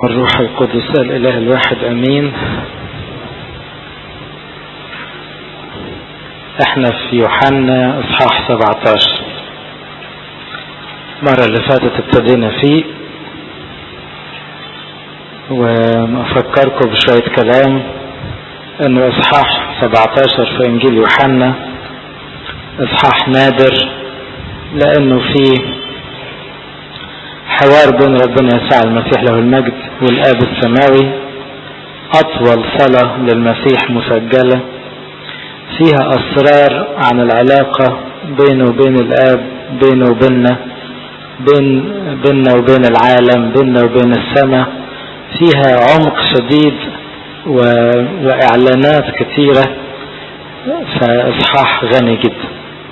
الروح القدس الإله الواحد أمين. احنا في يوحنا اصحاح 17. المرة اللي فاتت ابتدينا فيه وافكركم بشوية كلام انه اصحاح 17 في انجيل يوحنا اصحاح نادر، لانه فيه حوار بين ربنا يسوع المسيح له المجد والآب السماوي، أطول صلاة للمسيح مسجلة فيها أسرار عن العلاقة بينه وبين الآب، بينه وبيننا، بيننا وبين العالم، بيننا وبين السماء. فيها عمق شديد وإعلانات كثيرة، فإصحاح غني جدا.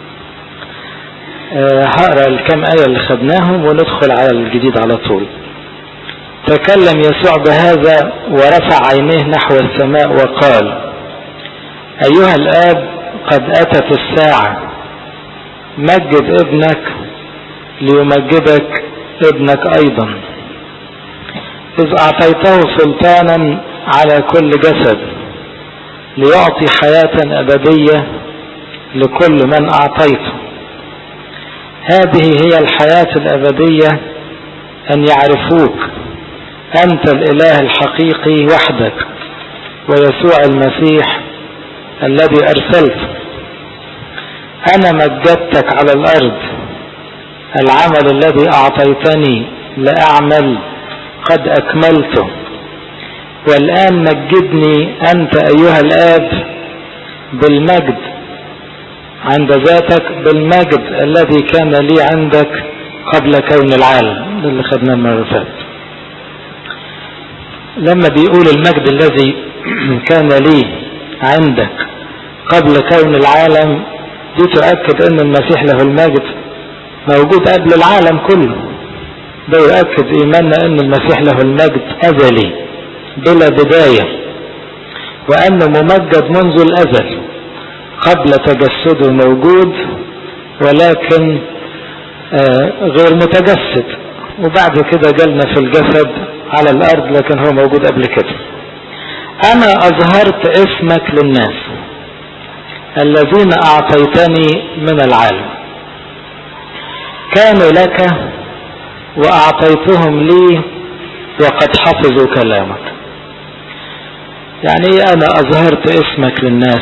هقرأ الكام آية اللي خدناهم وندخل على الجديد على طول. تكلم يسوع بهذا ورفع عينيه نحو السماء وقال: أيها الآب، قد أتت الساعة، مجد ابنك ليمجدك ابنك أيضا، إذ أعطيته سلطانا على كل جسد، ليعطي حياة أبدية لكل من أعطيته. هذه هي الحياة الأبدية، أن يعرفوك أنت الإله الحقيقي وحدك، ويسوع المسيح الذي أرسلته. أنا مجدتك على الأرض، العمل الذي أعطيتني لأعمل قد أكملته، والآن مجدني أنت أيها الآب بالمجد عند ذاتك، بالمجد الذي كان لي عندك قبل كون العالم. ده اللي خدناه المرة اللي فاتت. لما بيقول المجد الذي كان لي عندك قبل كون العالم، دي تؤكد ان المسيح له المجد موجود قبل العالم كله. ده يؤكد ايماننا ان المسيح له المجد ازلي بلا بداية، وانه ممجد منذ الازل قبل تجسده موجود، ولكن غير متجسد، وبعد كده جالنا في الجسد على الارض، لكن هو موجود قبل كده. انا اظهرت اسمك للناس الذين اعطيتني من العالم، كانوا لك واعطيتهم لي وقد حفظوا كلامك. يعني ايه انا اظهرت اسمك للناس؟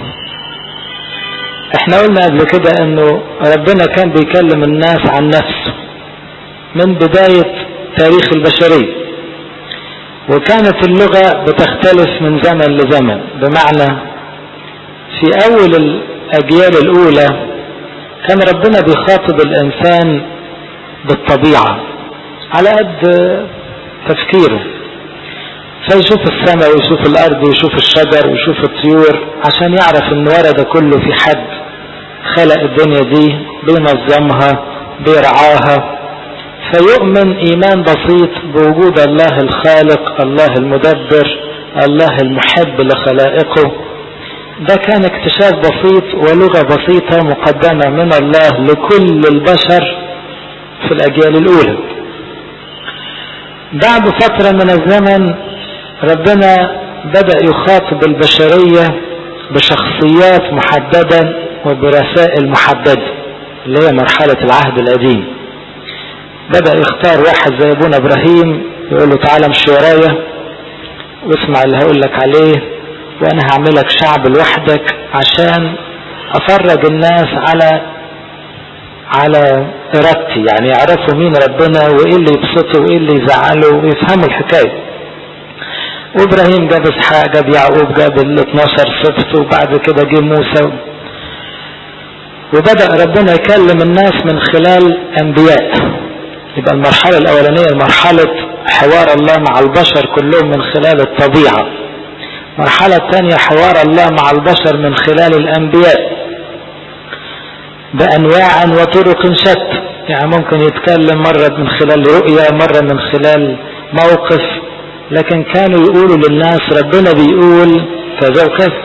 احنا قلنا قبل كده انه ربنا كان بيكلم الناس عن نفسه من بداية تاريخ البشرية، وكانت اللغة بتختلف من زمن لزمن. بمعنى في اول الاجيال الاولى كان ربنا بيخاطب الانسان بالطبيعة على قد تفكيره، فيشوف السماء ويشوف الارض ويشوف الشجر ويشوف الطيور، عشان يعرف ان ورا ده كله في حد خلق الدنيا دي، بينظمها بيرعاها، فيؤمن ايمان بسيط بوجود الله الخالق، الله المدبر، الله المحب لخلائقه. ده كان اكتشاف بسيط ولغة بسيطة مقدمة من الله لكل البشر في الاجيال الاولى. بعد فترة من الزمن ربنا بدأ يخاطب البشرية بشخصيات محددة وبرسائل محددة، اللي هي مرحلة العهد القديم. بدأ يختار واحد زي ابونا ابراهيم، يقول له تعالى امشي ورايا واسمع اللي هقول لك عليه، وانا هعملك شعب لوحدك عشان افرج الناس على ارادتي، يعني يعرفوا مين ربنا وايه اللي يبسطه وايه اللي يزعله ويفهموا الحكاية. وابراهيم جاب اسحاق، جاب يعقوب، جاب ال 12 سبط، وبعد كده جه موسى، وبدأ ربنا يكلم الناس من خلال انبياء. يبقى المرحلة الاولانية مرحلة حوار الله مع البشر كلهم من خلال الطبيعة. المرحلة الثانية حوار الله مع البشر من خلال الانبياء بانواع وطرق شتى، يعني ممكن يتكلم مرة من خلال رؤية، مرة من خلال موقف، لكن كانوا يقولوا للناس ربنا بيقول كذا وكذا.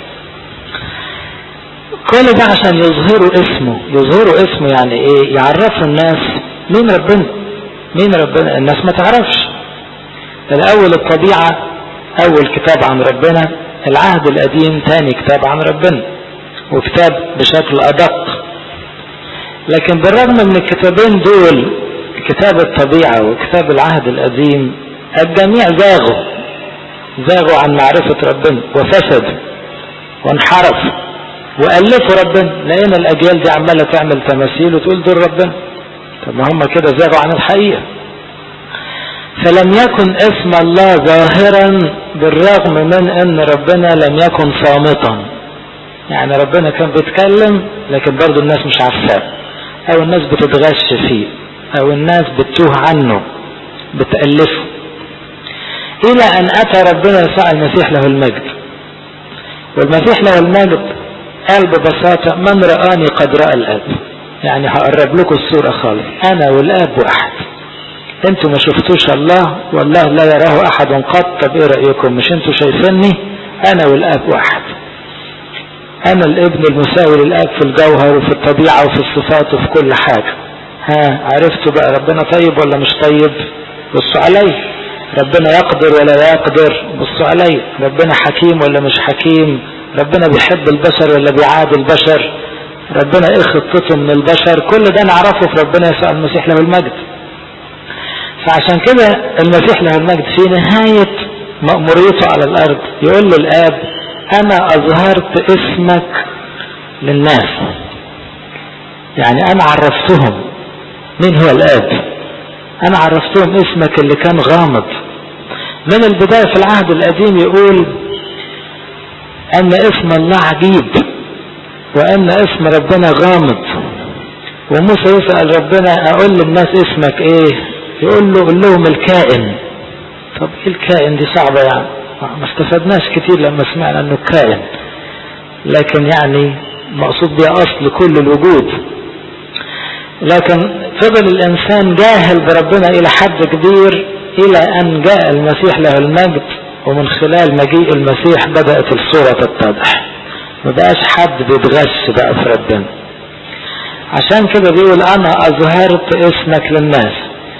كل ده عشان يظهروا اسمه. يعني ايه؟ يعرفوا الناس مين ربنا. الناس ما تعرفش. الأول الطبيعة أول كتاب عن ربنا، العهد القديم تاني كتاب عن ربنا وكتاب بشكل أدق. لكن بالرغم من الكتابين دول، كتاب الطبيعة وكتاب العهد القديم، الجميع زاغوا عن معرفة ربنا وفسدوا وانحرفوا وألفوا ربنا، لأن الأجيال دي عمالة تعمل تماثيل وتقول دول ربنا. طب ما هم كده زاغوا عن الحقيقة. فلم يكن اسم الله ظاهرا بالرغم من ان ربنا لم يكن صامتا. يعني ربنا كان بيتكلم لكن برضو الناس مش عارفاه، او الناس بتتغش فيه، او الناس بتتوه عنه بتألفه، الى ان اتى ربنا يسوع المسيح له المجد. والمسيح له المجد قال ببساطة: من رآني قد رأى الآب. يعني هقرب لكم الصورة خالص، انا والآب واحد. انتوا ما شفتوش الله، والله لا يراه احد قط. طب ايه رأيكم؟ مش انتوا شايفيني؟ انا والآب واحد. انا الابن المساوي للآب في الجوهر وفي الطبيعة وفي الصفات وفي كل حاجة. عرفتوا بقى ربنا طيب ولا مش طيب؟ بصوا علي. ربنا يقدر ولا لا يقدر؟ بصوا علي. ربنا حكيم ولا مش حكيم؟ ربنا بيحب البشر ولا بيعادي البشر؟ ربنا ايه خطته من البشر؟ كل ده نعرفه في ربنا يسوع المسيح له المجد. فعشان كده المسيح له المجد في نهاية مأموريته على الأرض يقول للآب: أنا أظهرت اسمك للناس. يعني أنا عرفتهم مين هو الآب، أنا عرفتهم اسمك اللي كان غامض من البداية. في العهد القديم يقول أن اسم الله عجيب وأن اسم ربنا غامض. وموسى يسأل ربنا: أقول للناس اسمك إيه؟ يقول له: قل لهم الكائن. طب ايه الكائن دي؟ صعبة يعني، ما استفدناش كتير لما سمعنا انه كائن، لكن يعني مقصود بها اصل كل الوجود. لكن فضل الانسان جاهل بربنا الى حد كبير، الى ان جاء المسيح له المجد، ومن خلال مجيء المسيح بدأت الصورة تتضح. ما بقاش حد بيتغش بقى في ربنا. عشان كده بيقول: انا اظهرت اسمك للناس.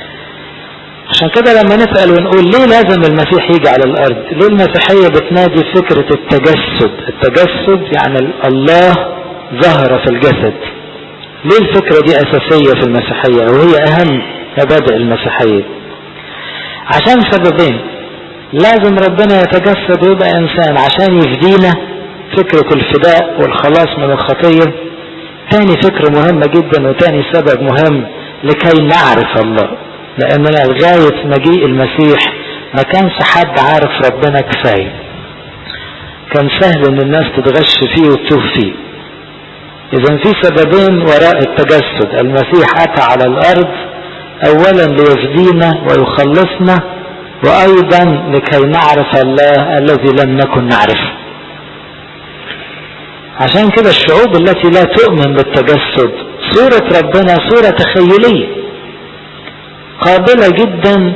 عشان كده لما نسأل ونقول ليه لازم المسيح يجي على الأرض؟ ليه المسيحية بتنادي فكرة التجسد؟ التجسد يعني الله ظهر في الجسد. ليه الفكرة دي أساسية في المسيحية وهي أهم مبادئ المسيحية؟ عشان سببين: لازم ربنا يتجسد ويبقى إنسان عشان يفدينا، فكرة الفداء والخلاص من الخطية. تاني فكرة مهمة جدا وتاني سبب مهم: لكي نعرف الله. لأننا لغاية مجيء المسيح ما كانش حد عارف ربنا كفاية، كان سهل ان الناس تتغش فيه وتتوه فيه. اذا في سببين وراء التجسد. المسيح اتى على الارض اولا ليفدينا ويخلصنا، وايضا لكي نعرف الله الذي لم نكن نعرفه. عشان كده الشعوب التي لا تؤمن بالتجسد صورة ربنا صورة تخيلية قابلة جدا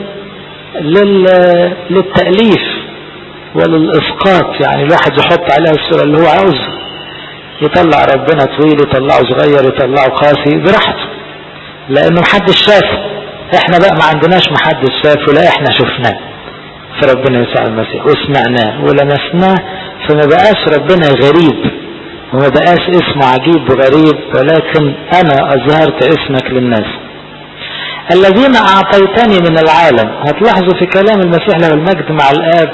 للتأليف وللإسقاط. يعني الواحد يحط عليها الصورة اللي هو عاوزه، يطلع ربنا طويل، يطلعه صغير، يطلعه قاسي براحته، لأنه محدش شافه. احنا بقى ما عندناش محدش شافه، لا احنا شفناه في ربنا يسوع المسيح وسمعناه ولمسناه. فما بقاش ربنا غريب وما بقاش اسمه عجيب وغريب، ولكن أنا أظهرت اسمك للناس الذين أعطيتني من العالم. هتلاحظوا في كلام المسيح له المجد مع الآب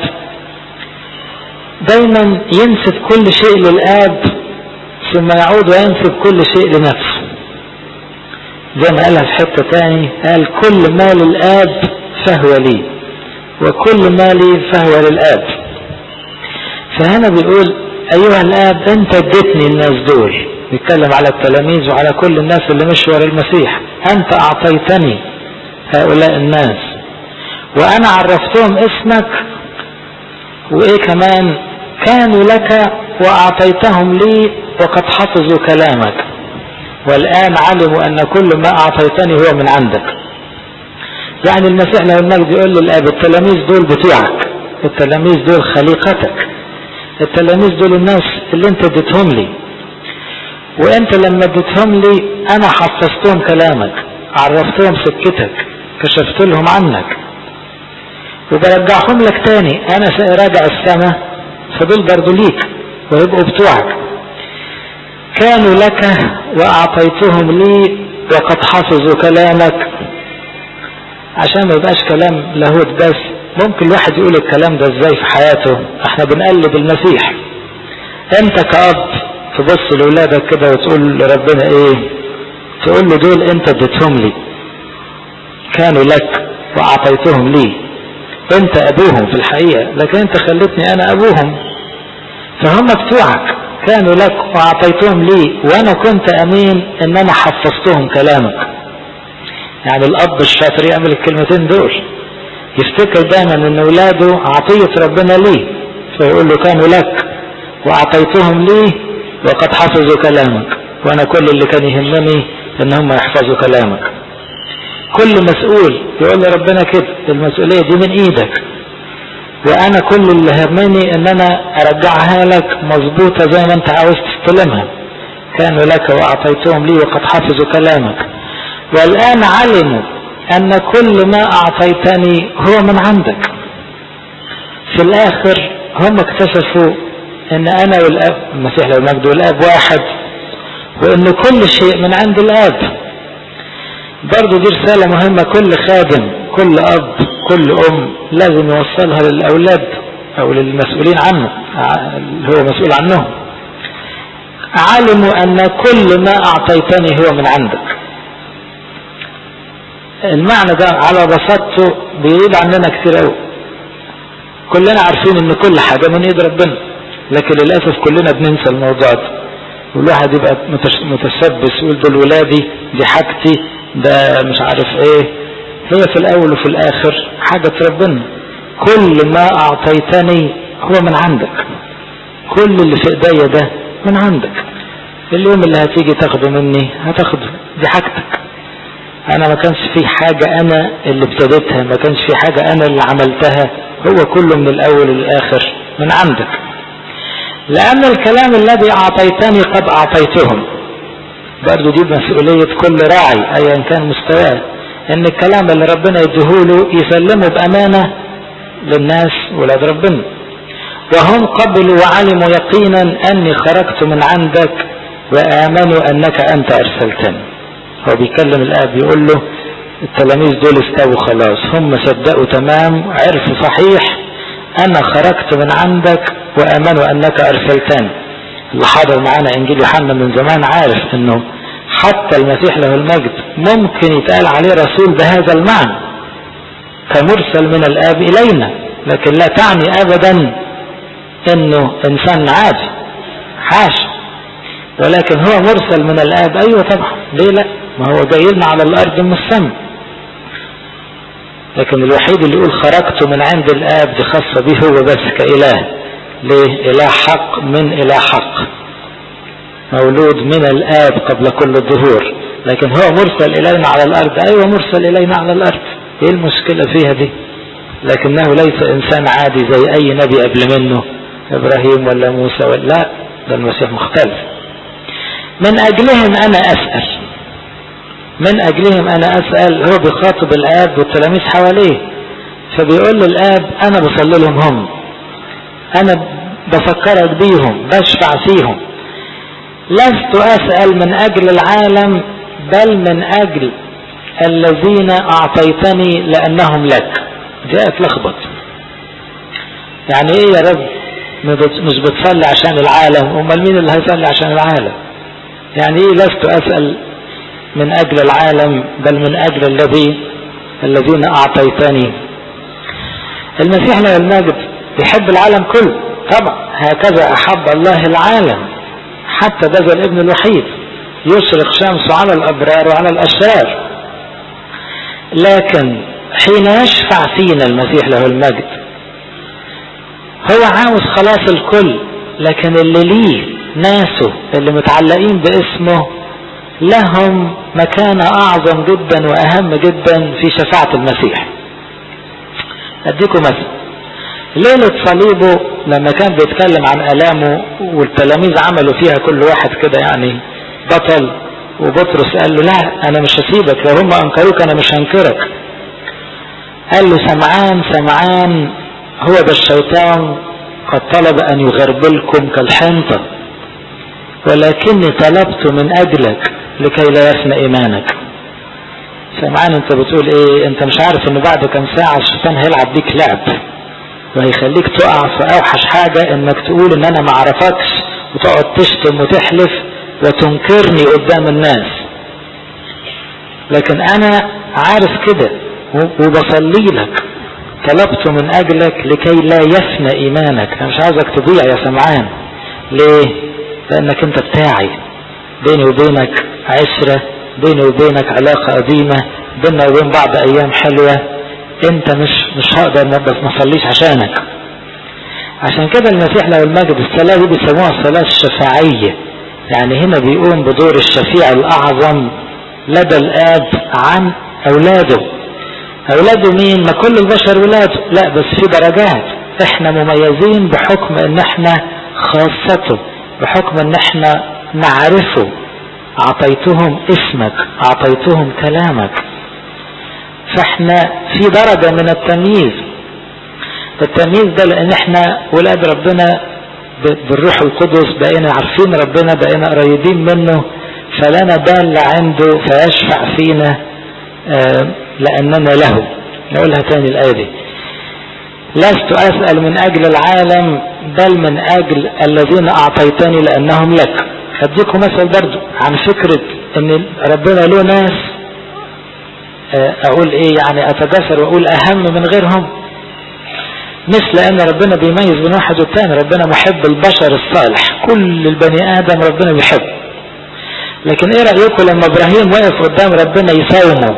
دايما ينسب كل شيء للآب ثم يعود وينسب كل شيء لنفسه. زي ما قالها في حتة تاني، قال: كل ما للآب فهو لي وكل ما لي فهو للآب. فهنا بيقول: أيها الآب أنت اديتني الناس دول، بيتكلم على التلاميذ وعلى كل الناس اللي مشوا ورا المسيح. أنت أعطيتني هؤلاء الناس وأنا عرفتهم اسمك، وإيه كمان؟ كانوا لك وأعطيتهم لي وقد حفظوا كلامك والآن علموا أن كل ما أعطيتني هو من عندك. يعني المسيح له المجد يقول للآب: التلاميذ دول بتوعك، التلاميذ دول خليقتك، التلاميذ دول الناس اللي انت اديتهم لي، وانت لما اديتهم لي انا حفظتهم كلامك، عرفتهم سكتك، كشفت لهم عنك. وبرجعهم لك تاني، انا راجع السماء، فدول برضو ليك ويبقوا بتوعك. كانوا لك واعطيتهم لي وقد حفظوا كلامك. عشان ما يبقاش كلام لاهوت بس، ممكن الواحد يقول الكلام ده ازاي في حياته؟ احنا بنقلد المسيح. انت كأب تبص لأولادك كده وتقول لربنا ايه؟ تقول له دول انت اديتهم لي، كانوا لك واعطيتهم لي، انت ابوهم في الحقيقة، لكن انت خلتني انا ابوهم، فهم بتوعك. كانوا لك واعطيتهم لي وانا كنت امين ان انا حفظتهم كلامك. يعني الاب الشاطر يعمل الكلمتين دول، يفتكر دايما ان اولاده عطية ربنا ليه، فيقول له كانوا لك واعطيتهم لي وقد حفظوا كلامك، وانا كل اللي كان يهمني ان هم يحفظوا كلامك. كل مسؤول يقول لربنا كده، المسؤولية دي من ايدك، وانا كل اللي همني ان انا ارجعها لك مظبوطة زي ما انت عاوز تستلمها. كانوا لك واعطيتهم لي وقد حفظوا كلامك، والان علموا ان كل ما اعطيتني هو من عندك. في الاخر هم اكتشفوا ان انا والاب، المسيح له المجد، والاب واحد، وان كل شيء من عند الاب. برضو دي رسالة مهمة، كل خادم، كل اب، كل ام لازم يوصلها للاولاد او للمسؤولين عنه اللي هو مسؤول عنهم. علموا ان كل ما اعطيتني هو من عندك. المعنى ده على بساطته بيقول عننا كتير قوي. كلنا عارفين ان كل حاجة من ايد ربنا، لكن للأسف كلنا بننسى الموضوع ده، والواحد يبقى متشبث يقول دول ولادي، دي حاجتي، ده مش عارف ايه. هي في الاول وفي الاخر حاجة ربنا. كل ما اعطيتني هو من عندك، كل اللي في ايديا ده من عندك. اليوم اللي هتيجي تاخده مني هتاخده، دي حاجتك. انا ما كانش في حاجة انا اللي ابتديتها، ما كانش في حاجة انا اللي عملتها، هو كله من الاول للاخر من عندك. لان الكلام الذي اعطيتني قد اعطيتهم. برضو دي مسؤولية كل راعي ايا كان مستواه، ان الكلام اللي ربنا يديهوله يسلمه بامانة للناس ولاد ربنا. وهم قبلوا وعلموا يقينا اني خرجت من عندك وامنوا انك انت ارسلتني. هو بيكلم الاب يقول له التلاميذ دول استووا خلاص، هم صدقوا تمام، عرفوا صحيح انا خرجت من عندك وامنوا انك ارسلتني. اللي حاضر معانا انجيل يوحنا من زمان عارف انه حتى المسيح له المجد ممكن يتقال عليه رسول بهذا المعنى، كمرسل من الاب الينا، لكن لا تعني ابدا انه انسان عادي، حاشا، ولكن هو مرسل من الاب. ايوه طبعا، ليه لا؟ ما هو جاي لنا على الارض من السماء. لكن الوحيد اللي يقول خرجت من عند الاب دي خاصة به هو بس كإله. ليه؟ اله حق من اله حق، مولود من الاب قبل كل الظهور، لكن هو مرسل الينا على الارض. ايوه مرسل الينا على الارض، ايه المشكلة فيها دي؟ لكنه ليس انسان عادي زي اي نبي قبل منه، ابراهيم ولا موسى ولا لا، ده المسيح مختلف. من اجلهم انا اسأل، من اجلهم انا اسأل. هو بيخاطب الاب والتلاميذ حواليه، فبيقول للاب انا بصلي لهم، هم انا بفكرك بيهم، بشفع فيهم. لست اسأل من اجل العالم بل من اجل الذين اعطيتني لانهم لك. دي اتلخبط، يعني ايه يا رب مش بتصلي عشان العالم؟ امال مين اللي هيصلي عشان العالم؟ يعني ايه لست اسأل من اجل العالم بل من اجل الذين اعطيتني؟ المسيح له المجد يحب العالم كله طبعا، هكذا احب الله العالم حتى بذل ابن الوحيد يشرق شمسه على الابرار وعلى الاشرار. لكن حين يشفع فينا المسيح له المجد هو عاوز خلاص الكل، لكن اللي ليه ناسه اللي متعلقين باسمه لهم مكانة اعظم جدا واهم جدا في شفاعة المسيح. اديكم مثل، ليلة صليبه لما كان بيتكلم عن الامه والتلاميذ عملوا فيها كل واحد كده يعني بطل، وبطرس قال له لا انا مش هسيبك، لو هم انكروك انا مش هنكرك. قال له سمعان هو ده الشيطان قد طلب أن يغربلكم كالحنطة، ولكني طلبت من أجلك لكي لا يفنى إيمانك. سمعان انت بتقول ايه؟ انت مش عارف ان بعد كم ساعة الشيطان هيلعب بيك لعب وهيخليك تقع في اوحش حاجة، انك تقول ان انا معرفكش وتقعد تشتم وتحلف وتنكرني قدام الناس. لكن انا عارف كده وبصلي لك، طلبت من اجلك لكي لا يفنى ايمانك. انا مش عاوزك تضيع يا سمعان. ليه؟ لانك انت بتاعي، بيني وبينك عشرة، بيني وبينك علاقة قديمة، بيننا وبين بعض ايام حلوة. انت مش هقدر ما اصليش عشانك. عشان كده المسيح له المجد الصلاة دي بيسموها الصلاة الشفاعية، يعني هنا بيقوم بدور الشفيع الاعظم لدى الاب عن اولاده. اولاده مين؟ ما كل البشر ولاده، لا بس في درجات. احنا مميزين بحكم ان احنا خاصته، بحكم ان احنا نعرفه. اعطيتهم اسمك، اعطيتهم كلامك. فاحنا في درجة من التمييز. التمييز ده لان احنا ولاد ربنا بالروح القدس، بقينا عارفين ربنا، بقينا قريبين منه، فلنا دال عنده فيشفع فينا لأننا له. نقولها تاني الآية دي: لست أسأل من أجل العالم بل من أجل الذين أعطيتني لأنهم لك. هديكم مثل برضو عن فكرة ان ربنا له ناس، اقول ايه يعني، اتجسر واقول اهم من غيرهم. مش لان ربنا بيميز بين واحد والتاني، ربنا محب البشر الصالح، كل البني ادم ربنا بيحب. لكن ايه رأيكم لما ابراهيم وقف قدام ربنا يساومه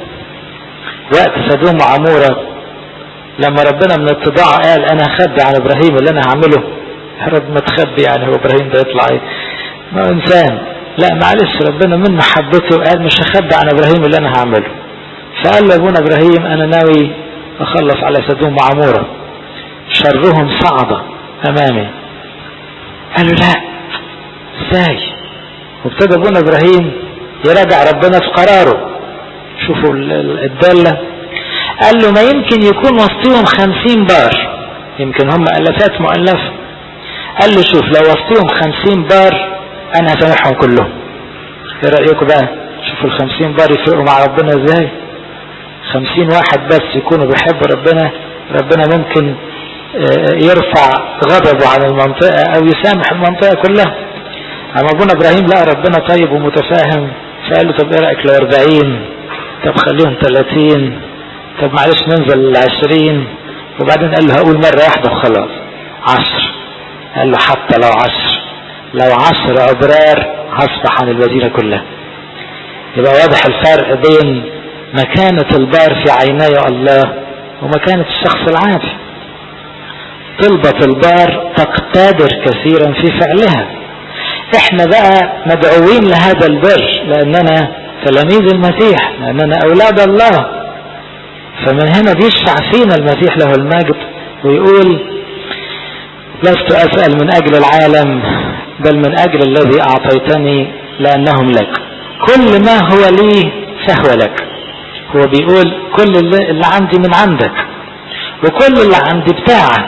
وقت سدوم وعمورة، لما ربنا من اتضاعه قال انا هخبي عن ابراهيم اللي انا هعمله؟ يا رب ما تخبي، يعني هو ابراهيم ده يطلع ايه؟ ما انسان. لا معلش، ربنا من محبته قال مش هخبي عن ابراهيم اللي انا هعمله. فقال له ابونا ابراهيم انا ناوي اخلص على سدوم وعمورة، شرهم صعد امامي. قال له لا، ازاي؟ وابتدى ابونا ابراهيم يراجع ربنا في قراره. شوفوا الدالة. قال له ما يمكن يكون وسطهم 50 بار، يمكن هم الافات مؤلفة. قال له شوف، لو وسطهم 50 بار انا هسامحهم كلهم. ايه رأيكم بقى؟ شوفوا 50 بار يفرقوا مع ربنا ازاي. 50 واحد بس يكونوا بيحبوا ربنا، ربنا ممكن يرفع غضبه عن المنطقة او يسامح المنطقة كلها. اما ابونا ابراهيم لا، ربنا طيب ومتفاهم، فقال له طب ايه رأيك لو 40؟ طب خليهم 30، طب معلش ننزل 20، وبعدين قال له هقول مرة واحدة وخلاص 10. قال له حتى لو 10 أبرار هصفح عن المدينة كلها. يبقى واضح الفرق بين مكانة البار في عيني الله ومكانة الشخص العادي. طلبة البار تقتدر كثيرا في فعلها. احنا بقى مدعوين لهذا البر لأننا تلاميذ المسيح، لأننا أولاد الله. فمن هنا بيشفع فينا المسيح له المجد ويقول لست أسأل من أجل العالم بل من أجل الذي أعطيتني لأنهم لك. كل ما هو لي فهو لك. هو بيقول كل اللي عندي من عندك، وكل اللي عندي بتاعك.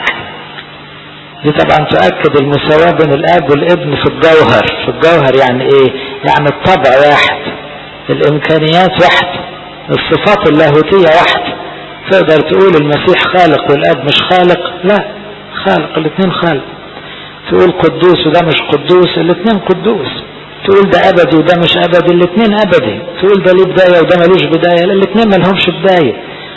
دي طبعا تؤكد المساواة بين الاب والابن في الجوهر. في الجوهر يعني ايه؟ يعني الطبع واحد، الامكانيات واحد، الصفات اللاهوتية واحد. تقدر تقول المسيح خالق والاب مش خالق؟ لا، خالق، الاثنين خالق. تقول قدوس وده مش قدوس، الاثنين قدوس. تقول ده ابدي وده مش ابدي، الاثنين ابدي. تقول ده ليه بداية وده ملوش بداية، الاثنين ملهمش بداية.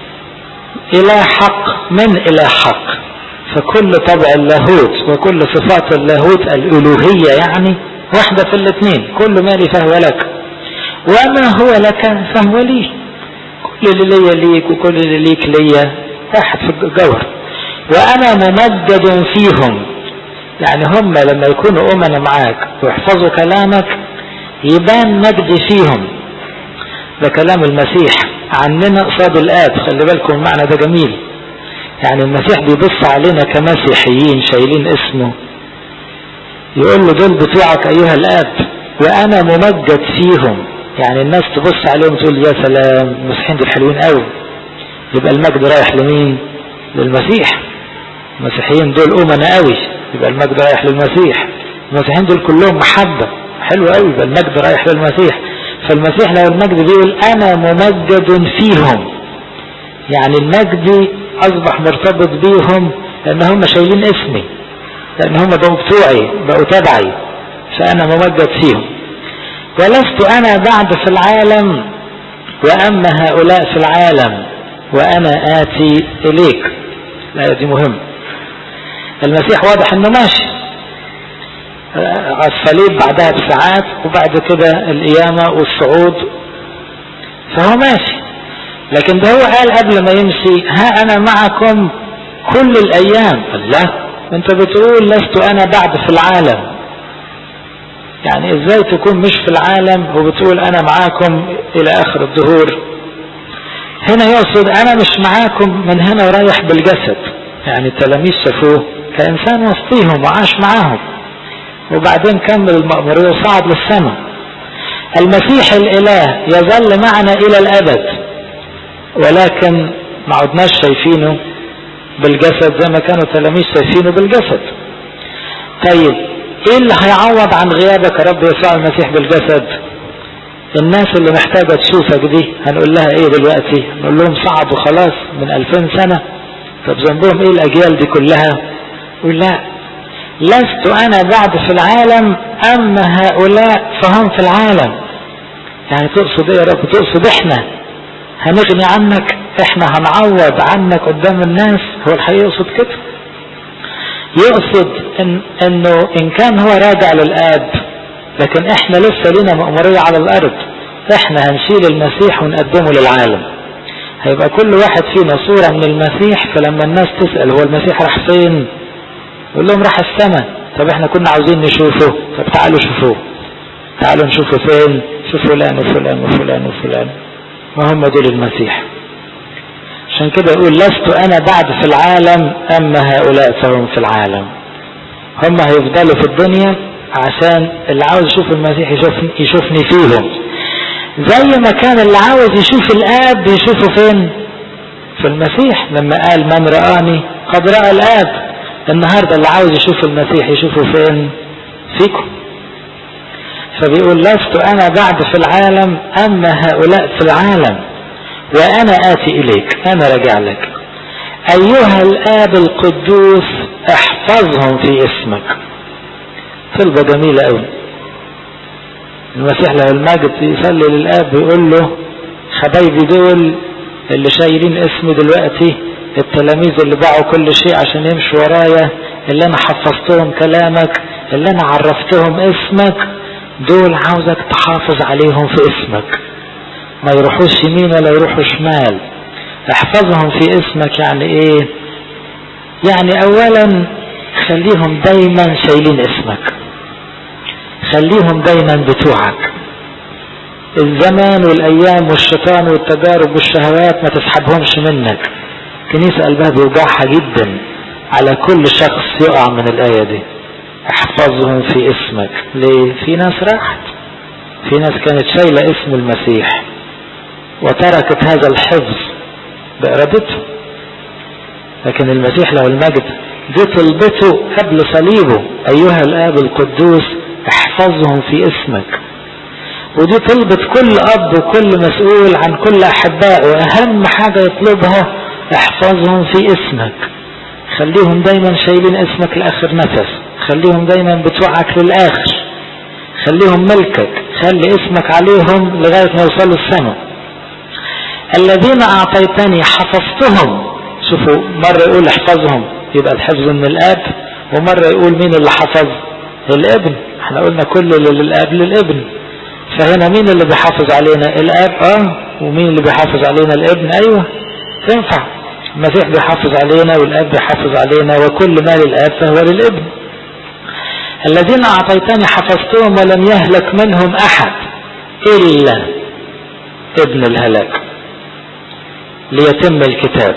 اله حق من اله حق. فكل طبع اللاهوت وكل صفات اللاهوت الالوهية يعني واحدة في الاثنين. كل ما لي فهو لك، وما هو لك فهو لي. كل اللي ليا ليك وكل اللي ليك ليا، واحد في الجوهر. وانا ممجد فيهم، يعني هم لما يكونوا امنا معاك ويحفظوا كلامك يبان مجد فيهم. ده كلام المسيح عننا قصاد الاب. خلي بالكم المعنى ده جميل. يعني المسيح بيبص علينا كمسيحيين شايلين اسمه، يقول له دول بتوعك ايها الاب وانا ممجد فيهم. يعني الناس تبص عليهم تقول يا سلام، المسيحيين دول حلوين قوي. يبقى المجد رايح لمين؟ للمسيح. المسيحيين دول أمنا قوي، يبقى المجد رايح للمسيح. المسيحيين دول كلهم محبة، حلو قوي، يبقى المجد رايح للمسيح. فالمسيح لو المجد بيقول أنا ممجد فيهم، يعني المجد أصبح مرتبط بيهم لأن هم شايلين اسمي، لأن هم بقوا بتوعي، بقوا تبعي، فأنا ممجد فيهم. ولست أنا بعد في العالم وأما هؤلاء في العالم وأنا آتي إليك. الآية دي مهمة. المسيح واضح أنه ماشي على الصليب بعدها بساعات، وبعد كده القيامة والصعود، فهو ماشي. لكن ده هو قال قبل ما يمشي ها أنا معكم كل الأيام. الله، أنت بتقول لست أنا بعد في العالم، يعني إزاي تكون مش في العالم وبتقول أنا معاكم إلى آخر الدهور؟ هنا يقصد أنا مش معاكم من هنا ورايح بالجسد، يعني التلاميذ شافوه كإنسان وسطيهم وعاش معاهم، وبعدين كمل المأمورية وصعد للسماء. المسيح الإله يظل معنا إلى الأبد، ولكن ما عدناش شايفينه بالجسد زي ما كانوا التلاميذ شايفينه بالجسد. طيب ايه اللي هيعوض عن غيابك يا رب يسوع المسيح بالجسد؟ الناس اللي محتاجة تشوفك دي هنقول لها ايه دلوقتي؟ نقول لهم صعدوا خلاص من 2000 سنة، طب ذنبهم ايه الاجيال دي كلها؟ يقول لا، لست انا بعد في العالم اما هؤلاء فهم في العالم. يعني تقصد ايه يا رب؟ تقصد احنا هنغني عنك، احنا هنعوض عنك قدام الناس؟ هو الحقيقة يقصد كده، يقصد انه ان كان هو راجع للآب، لكن احنا لسه لنا مأمورية على الارض، احنا هنشيل المسيح ونقدمه للعالم. هيبقى كل واحد فينا صورة من المسيح، فلما الناس تسأل هو المسيح راح فين؟ يقول لهم راح السماء. طب احنا كنا عاوزين نشوفه، طب تعالوا شوفوه، تعالوا نشوفه فين؟ شوف فلان وفلان وفلان وفلان، ما هم دول المسيح. عشان كده يقول لست انا بعد في العالم اما هؤلاء فهم في العالم. هم هيفضلوا في الدنيا عشان اللي عاوز يشوف المسيح يشوفني فيهم، زي ما كان اللي عاوز يشوف الآب يشوفه فين؟ في المسيح، لما قال من رآني قد رأى الآب. النهاردة اللي عاوز يشوف المسيح يشوفه فين؟ فيكم. فبيقول لست أنا بعد في العالم أما هؤلاء في العالم وأنا آتي إليك، أنا راجع لك. أيها الآب القدوس احفظهم في اسمك. طلبة جميلة أوي. المسيح له المجد يصلي للآب ويقول له حبايبي دول اللي شايلين اسمي دلوقتي، التلاميذ اللي باعوا كل شيء عشان يمشوا ورايا، اللي أنا حفظتهم كلامك، اللي أنا عرفتهم اسمك، دول عاوزك تحافظ عليهم في اسمك، ما يروحوش يمين ولا يروحوا شمال. احفظهم في اسمك يعني ايه؟ يعني اولا خليهم دايما شايلين اسمك، خليهم دايما بتوعك. الزمان والايام والشيطان والتجارب والشهوات ما تسحبهمش منك. كنيسة قلبها بيوجعها جدا على كل شخص يقع من الآية دي، احفظهم في اسمك. ليه؟ في ناس راحت، في ناس كانت شايلة اسم المسيح وتركت هذا الحفظ بإرادته، لكن المسيح له المجد دي طلبته قبل صليبه، أيها الآب القدوس احفظهم في اسمك. ودي طلبة كل أب وكل مسؤول عن كل أحبائه، وأهم حاجة يطلبها احفظهم في اسمك، خليهم دايما شايلين اسمك لآخر نفس، خليهم دايما بتوعك للآخر، خليهم ملكك، خلي اسمك عليهم لغاية ما يوصلوا السماء. الذين أعطيتني حفظتهم. شوفوا، مرة يقول احفظهم يبقى الحفظ من الآب، ومرة يقول مين اللي حفظ؟ الابن. احنا قلنا كل اللي للآب للابن، فهنا مين اللي بيحافظ علينا؟ الآب. ومين اللي بيحافظ علينا؟ الابن. ايوه تنفع، المسيح بيحافظ علينا والآب بيحافظ علينا، وكل ما للآب فهو للابن. الذين أعطيتني حفظتهم ولم يهلك منهم أحد إلا ابن الهلاك ليتم الكتاب.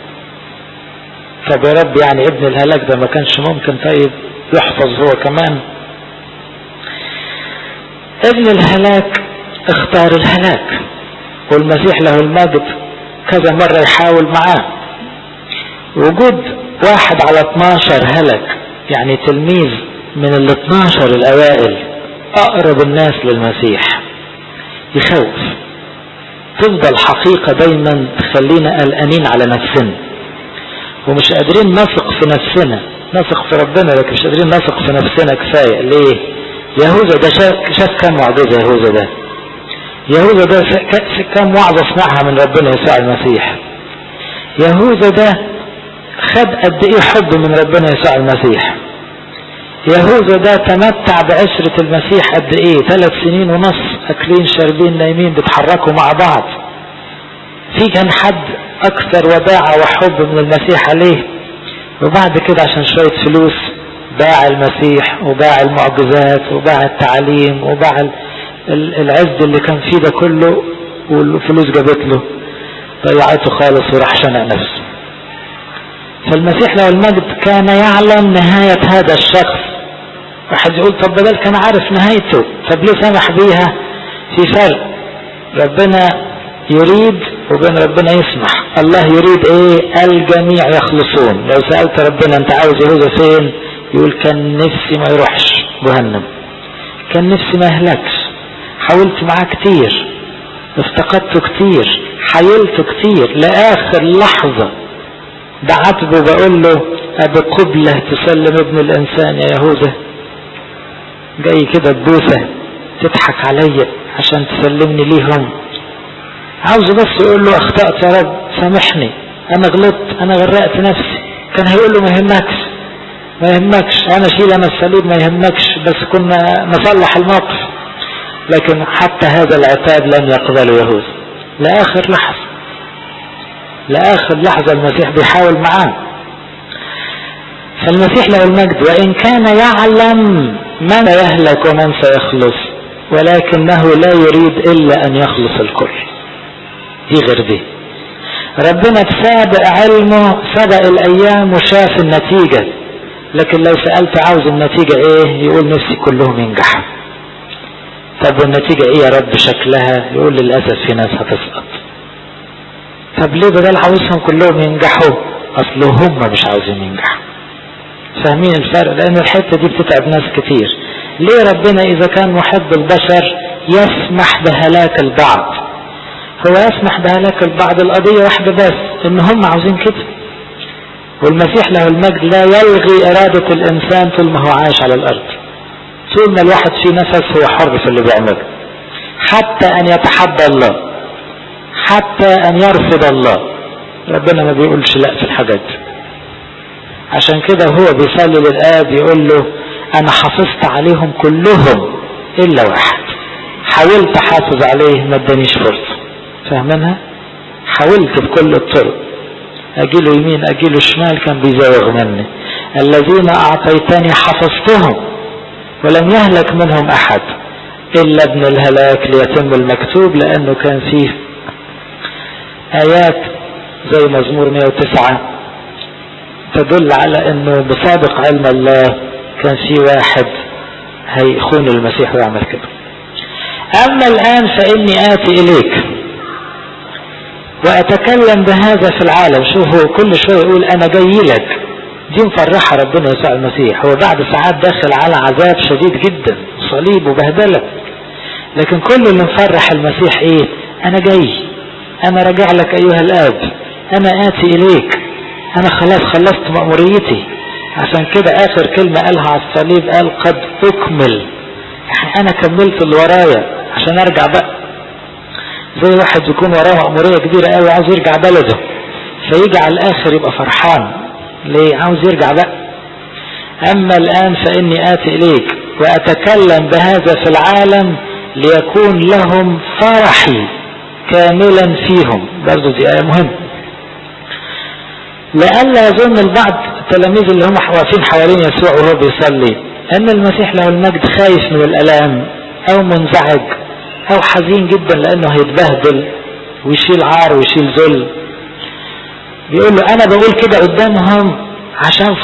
طب يا رب يعني ابن الهلاك ده ما كانش ممكن طيب يحفظ هو كمان؟ ابن الهلاك اختار الهلاك، والمسيح له المجد كذا مرة يحاول معاه. وجود 1 على 12 هلك، يعني تلميذ من ال 12 الأوائل أقرب الناس للمسيح، يخوف. تفضل حقيقة دايما تخلينا قلقانين على نفسنا ومش قادرين نثق في نفسنا. نثق في ربنا لكن مش قادرين نثق في نفسنا كفاية. ليه؟ يهوذا ده شاف كم معجزة. يهوذا ده كم وعظة سمعها من ربنا يسوع المسيح. يهوذا ده خد قد ايه حب من ربنا يسوع المسيح. يهوذا ده تمتع بعشرة المسيح قد ايه، 3 سنين ونص، اكلين شاربين نايمين بيتحركوا مع بعض. في كان حد اكثر وداعة وحب من المسيح عليه؟ وبعد كده عشان شوية فلوس باع المسيح وباع المعجزات وباع التعليم وباع العز اللي كان فيه ده كله، والفلوس جابت له ضيعته خالص وراح شنق نفسه. فالمسيح له المجد كان يعلم نهاية هذا الشخص. واحد يقول طب بدل كان عارف نهايته، طب ليه سمح بيها؟ في فرق. ربنا يريد وبين ربنا يسمح. الله يريد ايه؟ الجميع يخلصون. لو سألت ربنا انت عاوز يهوذا فين؟ يقول كان نفسي ما يروحش جهنم، كان نفسي ما يهلكش، حاولت معاه كتير، افتقدته كتير، حيلته كتير، لآخر لحظة بعتبه بقول له أبي قبلة تسلم ابن الإنسان يا يهوذا؟ جاي كده ببوسة تضحك عليا عشان تسلمني ليهم؟ عاوزه بس يقول له اخطأت يا رب سامحني، انا غلطت، انا غرقت نفسي. كان هيقول له ما يهمكش انا شيل انا الصليب، ما يهمكش، بس كنا نصلح الموقف. لكن حتى هذا العتاب لم يقبله يهوذا لآخر لحظة المسيح بيحاول معاه. فالمسيح له المجد وإن كان يعلم من يهلك ومن سيخلص، ولكنه لا يريد إلا أن يخلص الكل. دي غير دي. ربنا بسابق علمه سبق الأيام وشاف النتيجة، لكن لو سألت عاوز النتيجة ايه؟ يقول نفسي كلهم ينجحوا. طب والنتيجة ايه يا رب شكلها؟ يقول للأسف في ناس هتسقط. طب ليه بدل عاوزهم كلهم ينجحوا؟ اصله هم مش عاوزين ينجحوا. فاهمين الفرق؟ لان الحتة دي بتتعب ناس كتير. ليه ربنا اذا كان محب البشر يسمح بهلاك البعض؟ هو يسمح بهلاك البعض القضية واحدة بس، ان هم عاوزين كده. والمسيح له المجد لا يلغي ارادة الانسان طول ما هو عايش على الارض. طول ما الواحد فيه نفس هو حر في اللي بيعمله، حتى ان يتحدى الله، حتى ان يرفض الله. ربنا ما بيقولش لا في الحاجات دي. عشان كده هو بيصلي للآب يقول له انا حافظت عليهم كلهم الا واحد، حاولت احافظ عليه ما ادانيش فرصة. فاهمينها؟ حاولت بكل الطرق، اجيله يمين اجيله شمال، كان بيزوغ مني. الذين اعطيتني حفظتهم ولم يهلك منهم احد الا ابن الهلاك ليتم المكتوب. لانه كان فيه ايات زي مزمور 109 تدل على انه بسابق علم الله كان فيه واحد هيخون المسيح ويعمل كده. اما الان فاني اتي اليك واتكلم بهذا في العالم. شوفوا كل شوية يقول انا جاي لك. دي مفرحة ربنا يسوع المسيح. هو بعد ساعات داخل على عذاب شديد جدا، صليب وبهدلة، لكن كل اللي مفرح المسيح ايه؟ انا جاي، انا راجع لك ايها الاب، انا اتي اليك، انا خلاص خلصت مأموريتي. عشان كده اخر كلمة قالها على الصليب قال قد اكمل، يعني انا كملت اللي ورايا عشان ارجع بقى. زي واحد يكون وراه مأمورية كبيرة قوي عاوز يرجع بلده، فيجي على الاخر يبقى فرحان. ليه؟ عاوز يرجع بقى. اما الان فاني اتي اليك واتكلم بهذا في العالم ليكون لهم فرحي كاملا فيهم. برضو دي آية مهمة، لألا يظن البعض التلاميذ اللي هم واقفين حوالين يسوع وهو بيصلي ان المسيح له المجد خايف من الالام او منزعج او حزين جدا لانه هيتبهدل ويشيل عار ويشيل ذل. بيقول له انا بقول كده قدامهم عشان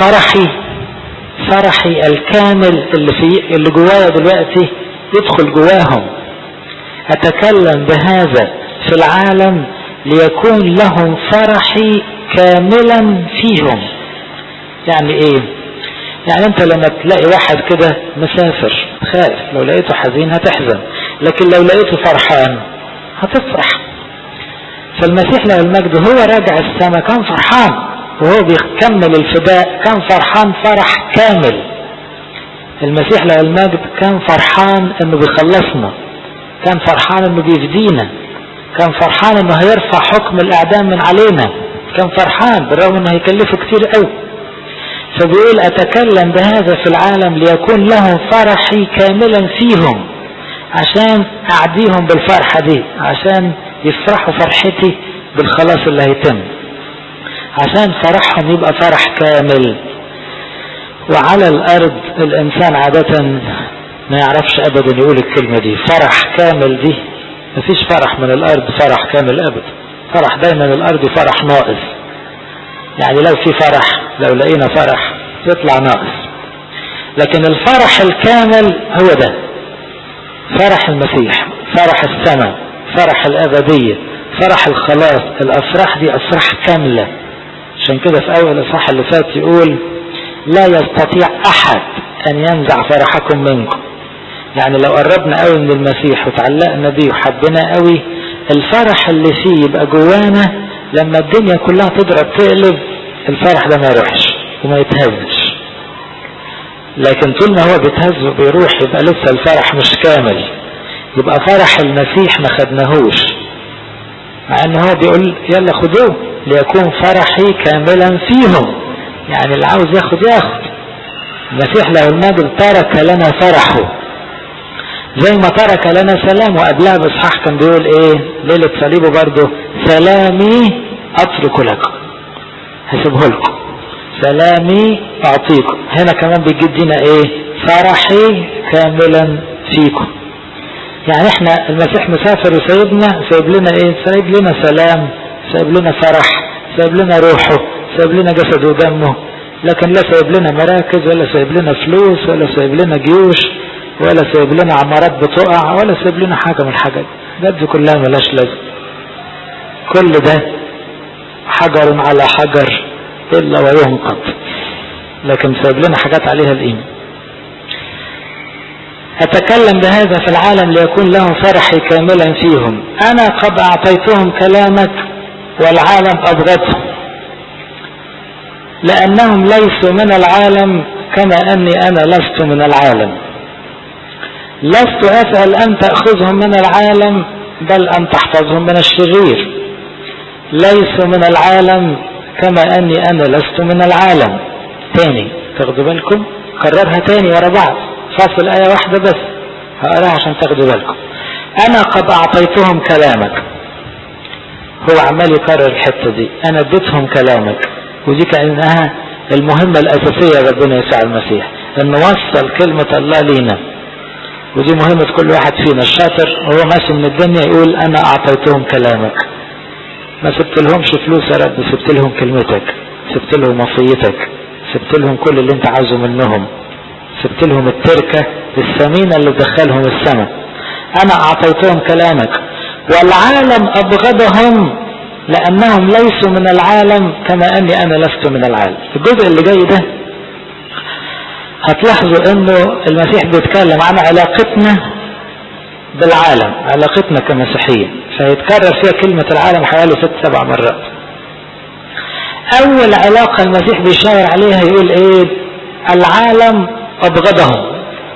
فرحي الكامل اللي جوايا دلوقتي يدخل جواهم. اتكلم بهذا في العالم ليكون لهم فرحي كاملا فيهم. يعني ايه؟ يعني انت لما تلاقي واحد كده مسافر خايف، لو لقيته حزين هتحزن، لكن لو لقيته فرحان هتفرح. فالمسيح له المجد هو راجع السماء كان فرحان، وهو بيكمل الفداء كان فرحان فرح كامل. المسيح له المجد كان فرحان انه بيخلصنا، كان فرحان انه بيفدينا، كان فرحان انه هيرفع حكم الاعدام من علينا، كان فرحان بالرغم انه هيكلفه كتير قوي. فبيقول اتكلم بهذا في العالم ليكون لهم فرحي كاملا فيهم، عشان اعديهم بالفرحة دي، عشان يفرحوا فرحتي بالخلاص اللي هيتم، عشان فرحهم يبقى فرح كامل. وعلى الارض الانسان عادة ما يعرفش ابدا يقول الكلمة دي، فرح كامل دي مفيش فرح من الارض فرح كامل ابدا، فرح دايما الارض فرح ناقص. يعني لو في فرح، لو لقينا فرح يطلع ناقص، لكن الفرح الكامل هو ده فرح المسيح، فرح السماء، فرح الابدية، فرح الخلاص. الافراح دي افراح كاملة. عشان كده في اول الاصحاح اللي فات يقول لا يستطيع احد ان ينزع فرحكم منكم. يعني لو قربنا قوي من المسيح وتعلقنا بيه وحبنا قوي، الفرح اللي فيه يبقى جوانا، لما الدنيا كلها تضرب تقلب الفرح ده ما يروحش وما يتهزش. لكن طول ما هو بيتهز وبيروح يبقى لسه الفرح مش كامل، يبقى فرح المسيح ما خدناهوش، مع ان هو بيقول يلا خدوه ليكون فرحي كاملا فيهم. يعني اللي عاوز ياخد ياخد. المسيح له المجد ترك لنا فرحه زي ما ترك لنا سلام. وقبلها باصحاح كان بيقول ايه ليلة صليبه برضه؟ سلامي اترك لكم، هسيبه لكم، سلامي اعطيكم. هنا كمان بيجدنا ايه؟ فرحي كاملا فيكم. يعني احنا المسيح مسافر وسايبنا، سايب لنا ايه؟ سايب لنا سلام، سايب لنا فرح، سايب لنا روحه، سايب لنا جسد ودمه. لكن لا سايب لنا مراكز، ولا سايب لنا فلوس، ولا سايب لنا جيوش، ولا سايب لنا عمارات بتقع، ولا سايب لنا حاجة من الحاجات دي كلها ملاش لازم. كل ده حجر على حجر إلا وينقض، لكن سايب لنا حاجات عليها القيمة. أتكلم بهذا في العالم ليكون لهم فرحي كاملا فيهم. أنا قد أعطيتهم كلامك والعالم أبغضهم، لأنهم ليسوا من العالم كما أني أنا لست من العالم. لست أسأل أن تأخذهم من العالم، بل أن تحفظهم من الشرير. ليسوا من العالم كما أني أنا لست من العالم. تاني تاخدوا بالكم، كررها تاني ورا بعض، فاصل آية واحدة بس هقراها عشان تاخدوا بالكم. أنا قد أعطيتهم كلامك، هو عمال يكرر الحتة دي، أنا اديتهم كلامك. ودي كأنها المهمة الأساسية ربنا يسوع المسيح، أن نوصل كلمة الله لينا. ودي مهمة كل واحد فينا الشاطر وهو ماشي من الدنيا يقول أنا أعطيتهم كلامك. ما سبت لهمش فلوس يا رب، سبت لهم كلمتك، سبت لهم وصيتك، سبت لهم كل اللي انت عاوزه منهم، سبت لهم التركة الثمينة اللي تدخلهم السماء. أنا أعطيتهم كلامك والعالم أبغضهم لأنهم ليسوا من العالم كما أني أنا لست من العالم. الجزء اللي جاي ده هتلاحظوا أنه المسيح بيتكلم عن علاقتنا بالعالم، علاقتنا كمسيحيين، فيتكرر فيها كلمة العالم حوالي 6-7 مرات. أول علاقة المسيح بيشاور عليها يقول إيه؟ العالم أبغضهم.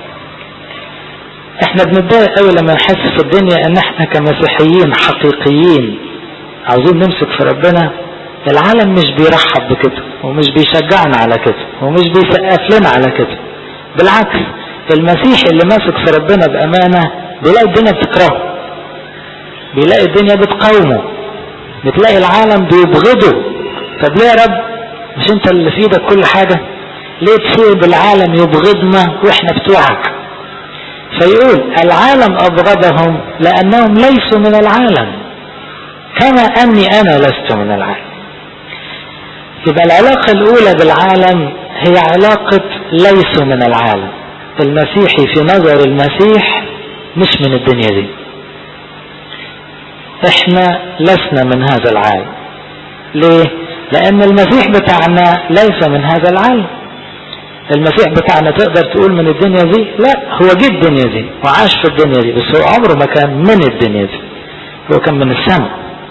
احنا بنتضايق قوي لما نحس في الدنيا ان احنا كمسيحيين حقيقيين عاوزين نمسك في ربنا، العالم مش بيرحب بكده ومش بيشجعنا على كده ومش بيسقف لنا على كده. بالعكس، المسيح اللي ماسك في ربنا بأمانة بيلاقي الدنيا بتكرهه، بيلاقي الدنيا بتقاومه، بتلاقي العالم بيبغضه. طب ليه يا رب؟ مش انت اللي في ايدك كل حاجة؟ ليه تسيب العالم يبغضنا واحنا بتوعك؟ فيقول العالم أبغضهم لأنهم ليسوا من العالم كما أني أنا لست من العالم. يبقى العلاقة الأولى بالعالم هي علاقة ليسوا من العالم. المسيحي في نظر المسيح مش من الدنيا دي. احنا لسنا من هذا العالم. ليه؟ لان المسيح بتاعنا ليس من هذا العالم. المسيح بتاعنا تقدر تقول من الدنيا دي؟ لا، هو جه الدنيا دي وعاش في الدنيا دي، بس هو عمره ما كان من الدنيا دي، هو كان من السماء.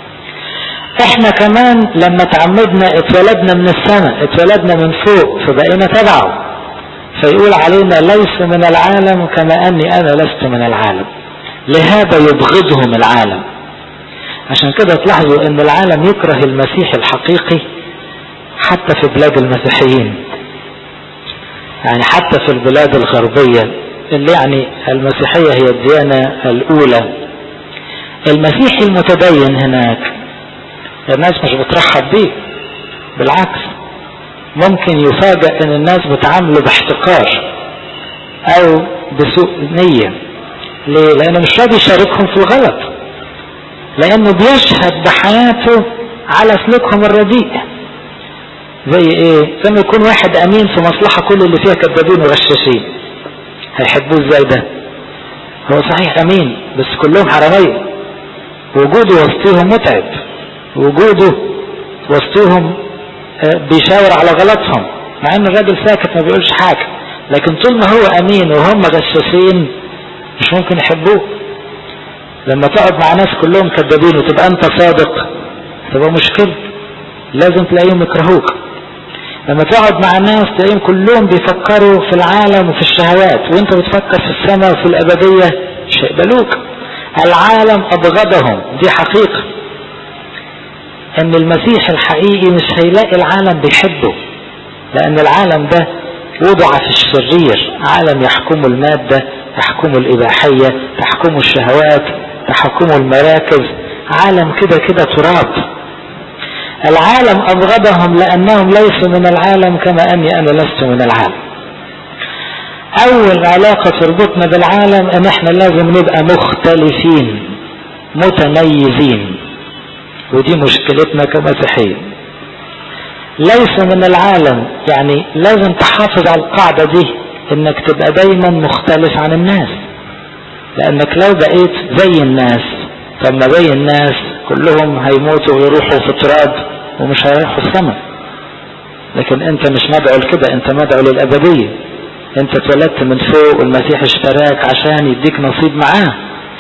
احنا كمان لما تعمدنا اتولدنا من السماء، اتولدنا من فوق، فبقينا تبعه. فيقول علينا ليس من العالم كما اني انا لست من العالم، لهذا يبغضهم العالم. عشان كده تلاحظوا ان العالم يكره المسيح الحقيقي حتى في بلاد المسيحيين، يعني حتى في البلاد الغربية اللي يعني المسيحية هي الديانة الاولى. المسيحي المتدين هناك الناس مش بترحب بيه، بالعكس ممكن يفاجأ ان الناس بتعامله باحتقار او بسوء نية. ليه؟ لانه مش راضي يشاركهم في الغلط، لانه بيشهد بحياته على سلوكهم الرديء. زي ايه؟ زي ما يكون واحد امين في مصلحة كل اللي فيها كذابين وغشاشين، هيحبوه ازاي ده؟ هو صحيح امين بس كلهم حرامية، وجوده وسطهم متعب، وجوده وسطهم بيشاور على غلطهم، مع ان الراجل ساكت ما بيقولش حاجة، لكن طول ما هو امين وهم غشاشين مش ممكن يحبوه. لما تقعد مع ناس كلهم كذابين وتبقى انت صادق تبقى مشكلة، لازم تلاقيهم يكرهوك. لما تقعد مع ناس تلاقيهم كلهم بيفكروا في العالم وفي الشهوات وانت بتفكر في السماء وفي الابدية مش هيقبلوك. العالم ابغضهم، دي حقيقة. ان المسيح الحقيقي مش هيلاقي العالم بيحبه، لان العالم ده وضع في الشرير، عالم يحكمه المادة، تحكمه الاباحية، تحكمه الشهوات، تحكمه المراكز، عالم كده كده تراب. العالم ابغضهم لانهم ليسوا من العالم كما اني انا لست من العالم. اول علاقة تربطنا بالعالم ان احنا لازم نبقى مختلفين متميزين، ودي مشكلتنا كمسيحيين. ليس من العالم يعني لازم تحافظ على القاعدة دي، انك تبقى دايما مختلف عن الناس، لانك لو بقيت زي الناس، طب ما زي الناس كلهم هيموتوا ويروحوا في تراب ومش هيروحوا السماء. لكن انت مش مدعو لكده، انت مدعو للابدية. انت اتولدت من فوق والمسيح اشتراك عشان يديك نصيب معاه.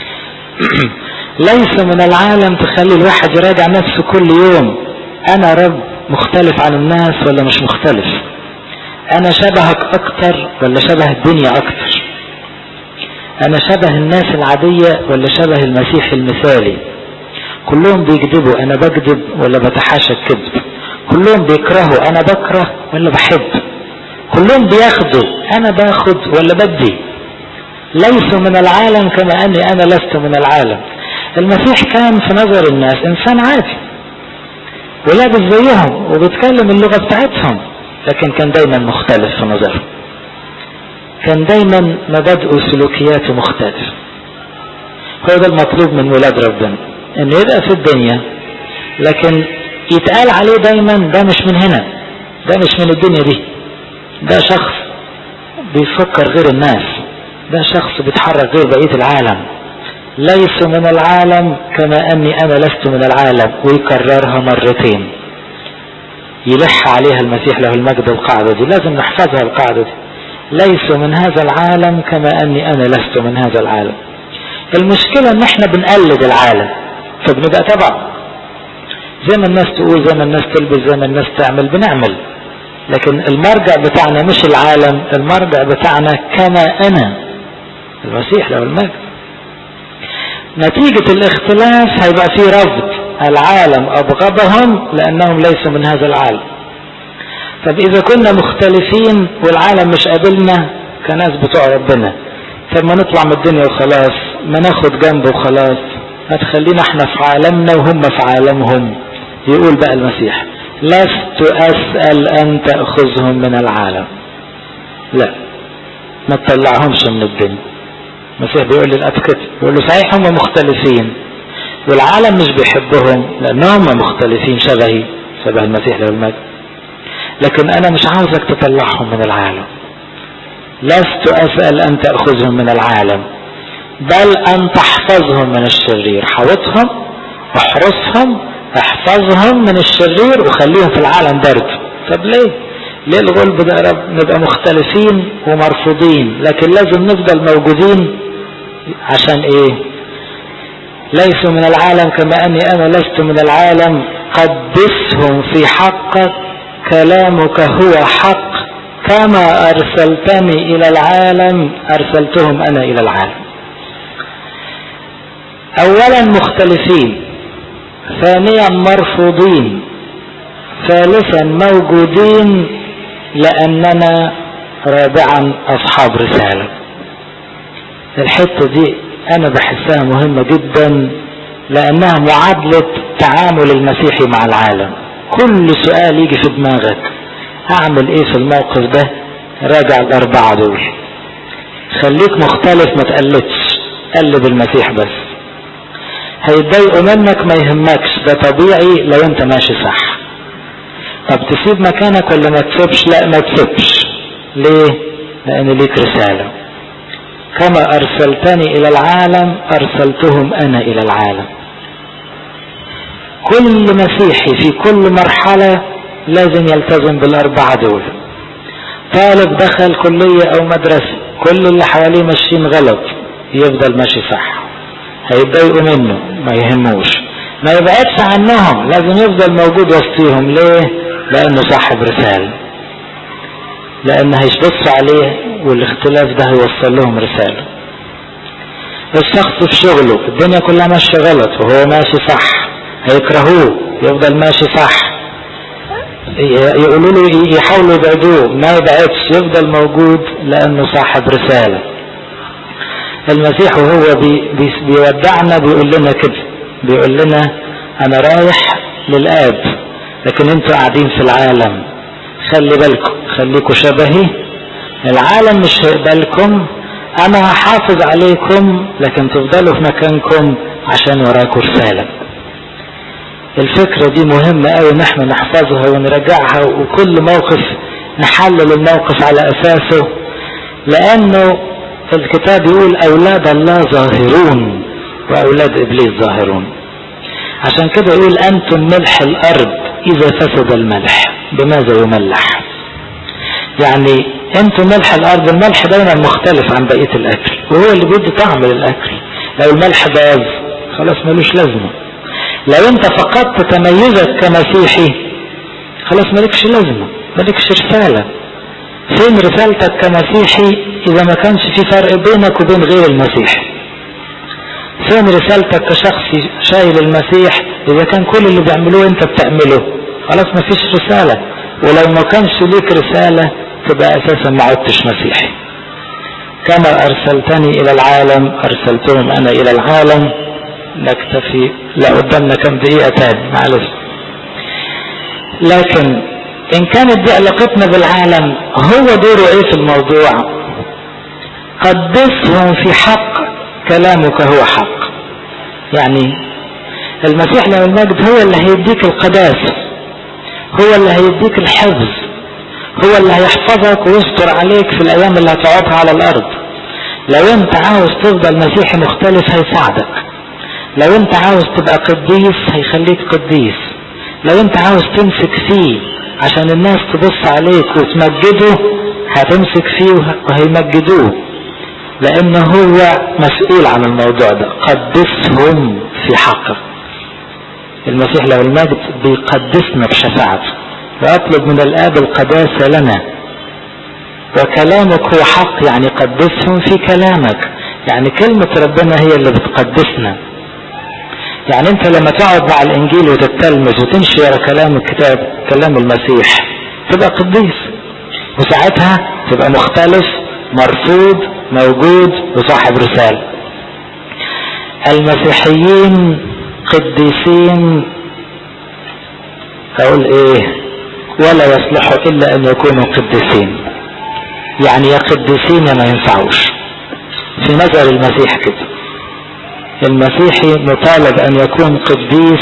ليس من العالم تخلي الواحد يراجع نفسه كل يوم، انا رب مختلف عن الناس ولا مش مختلف؟ انا شبهك اكتر ولا شبه الدنيا اكتر؟ انا شبه الناس العادية ولا شبه المسيح المثالي؟ كلهم بيكذبوا، انا بكذب ولا بتحاشى الكذب؟ كلهم بيكرهوا، انا بكره ولا بحب؟ كلهم بياخدوا، انا باخد ولا بدي؟ ليسوا من العالم كما اني انا لست من العالم. المسيح كان في نظر الناس انسان عادي ولابس زيهم وبيتكلم اللغة بتاعتهم، لكن كان دايما مختلف في نظره، كان دايما مبادئه وسلوكياته مختلف. هو ده المطلوب من ولاد ربنا، انه يبقى في الدنيا لكن يتقال عليه دايما ده مش من هنا، ده مش من الدنيا دي، ده شخص بيفكر غير الناس، ده شخص بيتحرك غير بقية العالم. ليس من العالم كما اني انا لست من العالم، ويكررها مرتين يلح عليها المسيح له المجد. القاعدة دي لازم نحفظها، القاعدة دي ليس من هذا العالم كما اني انا لست من هذا العالم. المشكلة ان احنا بنقلد العالم فبنبقى تبع، زي ما الناس تقول، زي ما الناس تلبس، زي ما الناس تعمل بنعمل. لكن المرجع بتاعنا مش العالم، المرجع بتاعنا كما انا المسيح له المجد. نتيجة الاختلاف هيبقى فيه رفض، العالم ابغضهم لانهم ليسوا من هذا العالم. طب اذا كنا مختلفين والعالم مش قابلنا كناس بتوع ربنا، طب ما نطلع من الدنيا وخلاص، ما ناخد جنب وخلاص، هتخلينا احنا في عالمنا وهم في عالمهم. يقول بقى المسيح لست اسأل ان تأخذهم من العالم، لا ما تطلعهمش من الدنيا. المسيح بيقول للأب كده، بيقول له صحيح هم مختلفين والعالم مش بيحبهم لانهم مختلفين شبهي، شبه المسيح له المجد، لكن انا مش عاوزك تطلعهم من العالم. لست اسأل ان تأخذهم من العالم بل ان تحفظهم من الشرير. حوطهم احرسهم احفظهم من الشرير وخليهم في العالم برد. طب ليه الغلب ده يا رب؟ نبقى مختلفين ومرفوضين، لكن لازم نفضل موجودين. عشان ايه؟ ليسوا من العالم كما اني انا لست من العالم، قدسهم في حقك، كلامك هو حق، كما ارسلتني الى العالم ارسلتهم انا الى العالم. اولا مختلفين، ثانيا مرفوضين، ثالثا موجودين لاننا رابعا اصحاب رسالة. الحتة دي انا بحسها مهمة جدا، لانها معادلة تعامل المسيحي مع العالم. كل سؤال يجي في دماغك اعمل ايه في الموقف ده، راجع الاربعة دول. خليك مختلف، ما تقلدش، قلد المسيح بس. هيتضايقوا منك ما يهمكش، ده طبيعي لو انت ماشي صح. طب تسيب مكانك ولا ما تسيبش؟ لا ما تسيبش. ليه؟ لان ليك رسالة. كما ارسلتني الى العالم ارسلتهم انا الى العالم. كل مسيحي في كل مرحلة لازم يلتزم بالاربعة دول. طالب دخل كلية او مدرسة، كل اللي حواليه ماشيين غلط، يفضل ماشي صح. هيتضايقوا منه ما يهموش، ما يبعدش عنهم، لازم يفضل موجود وسطيهم. ليه؟ لانه صاحب رسالة، لان هيبصوا عليه والاختلاف ده هيوصل لهم رسالة. الشخص في شغله الدنيا كلها ماشية غلط وهو ماشي صح، هيكرهوه، يفضل ماشي صح. يقولوا له يحاولوا يبعدوه، ما يبعدش، يفضل موجود لانه صاحب رسالة. المسيح وهو بيودعنا بيقول لنا كده، بيقول لنا انا رايح للآب لكن انتوا قاعدين في العالم، خلي بالكم، خليكم شبهي. العالم مش هيقبلكم، انا هحافظ عليكم لكن تفضلوا في مكانكم عشان وراكم رسالة. الفكرة دي مهمة قوي ان احنا نحفظها ونرجعها، وكل موقف نحلل الموقف على اساسه، لانه الكتاب يقول اولاد الله ظاهرون واولاد ابليس ظاهرون. عشان كده يقول انتم ملح الارض، اذا فسد الملح بماذا يملح؟ يعني انتم ملح الارض. الملح دايما مختلف عن بقية الاكل، وهو اللي بيدي طعم للاكل. لو الملح باظ خلاص ملوش لازمة. لو انت فقدت تميزك كمسيحي خلاص مالكش لازمة، مالكش رسالة. فين رسالتك كمسيحي اذا ما كانش في فرق بينك وبين غير المسيح؟ فين رسالتك كشخص شايل المسيح اذا كان كل اللي بيعملوه انت بتعمله؟ خلاص ما فيش رسالة. ولو ما كانش ليك رسالة تبقى اساسا ما عدتش مسيحي. كما ارسلتني الى العالم ارسلتهم انا الى العالم. نكتفي، لا قدامنا كم دقيقة تاني معلش. لكن ان كانت دي علاقتنا بالعالم، هو دوره ايه في الموضوع؟ قدسهم في حق، كلامك هو حق. يعني المسيح له المجد هو اللي هيديك القداسة، هو اللي هيديك الحفظ، هو اللي هيحفظك ويستر عليك في الايام اللي هتقعدها على الارض. لو انت عاوز تفضل مسيحي مختلف هيساعدك، لو انت عاوز تبقى قديس هيخليك قديس، لو انت عاوز تمسك فيه عشان الناس تبص عليك وتمجده هتمسك فيه وهيمجدوه، لانه هو مسؤول عن الموضوع ده. قدسهم في حقه. المسيح له المجد بيقدسنا بشفاعته، وأطلب من الآب القداسة لنا. وكلامك هو حق، يعني قدسهم في كلامك، يعني كلمة ربنا هي اللي بتقدسنا. يعني انت لما تقعد مع الانجيل وتتلمذ وتمشي ورا كلام الكتاب، كلام المسيح، تبقى قديس، وساعتها تبقى مختلف، مرفوض، موجود، وصاحب رسالة. المسيحيين قديسين، اقول ايه، ولا يصلحوا الا ان يكونوا قديسين. يعني يا قديسين يا ما ينفعوش في نظر المسيح كده. المسيحي مطالب ان يكون قديس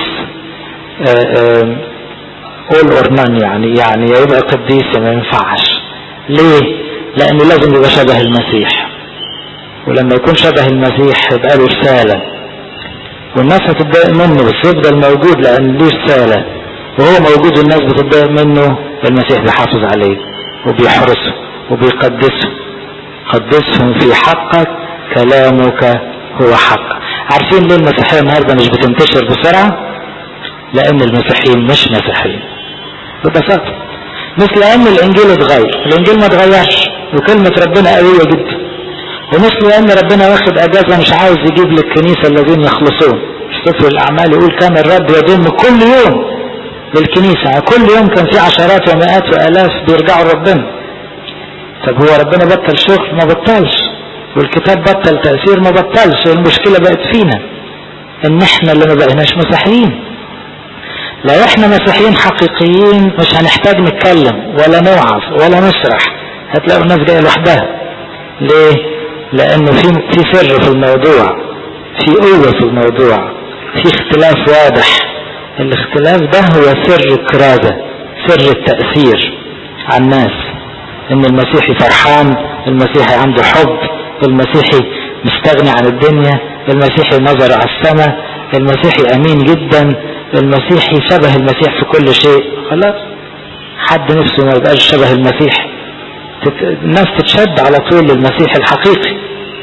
all or none، يعني يبقى قديس يا ما ينفعش. ليه؟ لانه لازم يبقى شبه المسيح، ولما يكون شبه المسيح يبقى له رسالة. والناس هتتضايق منه بس يفضل موجود لان ليه رسالة، وهو موجود والناس بتتضايق منه، المسيح بيحافظ عليه وبيحرسه وبيقدسه. قدسهم في حقك كلامك هو حق. عارفين ليه المسيحية النهاردة مش بتنتشر بسرعة؟ لان المسيحيين مش مسيحيين ببساطة. مثل ان الانجيل اتغير، الانجيل ما اتغيرش وكلمة ربنا قوية جدا. ومثل ان ربنا واخد اجازة مش عاوز يجيب للكنيسة الذين يخلصون. سفر الاعمال يقول كان الرب يضم كل يوم للكنيسة، كل يوم كان في عشرات ومئات والاف بيرجعوا لربنا. طب هو ربنا بطل شغل؟ ما بطلش. والكتاب بطل تأثير؟ ما بطلش. المشكلة بقت فينا ان احنا اللي ما بقيناش مسيحيين. لو احنا مسيحيين حقيقيين مش هنحتاج نتكلم ولا نوعظ ولا نشرح، هتلاقوا الناس جايه لوحدها. ليه؟ لانه في سر في الموضوع، في قوة في الموضوع، في اختلاف واضح. الاختلاف ده هو سر الكرازة، سر التأثير على الناس. ان المسيحي فرحان، المسيحي عنده حب، المسيحي مستغني عن الدنيا، المسيحي نظر على السماء، المسيحي امين جدا، المسيحي شبه المسيح في كل شيء. خلاص، حد نفسه ما يبقاش شبه المسيح. الناس تتشد على طول للمسيح الحقيقي.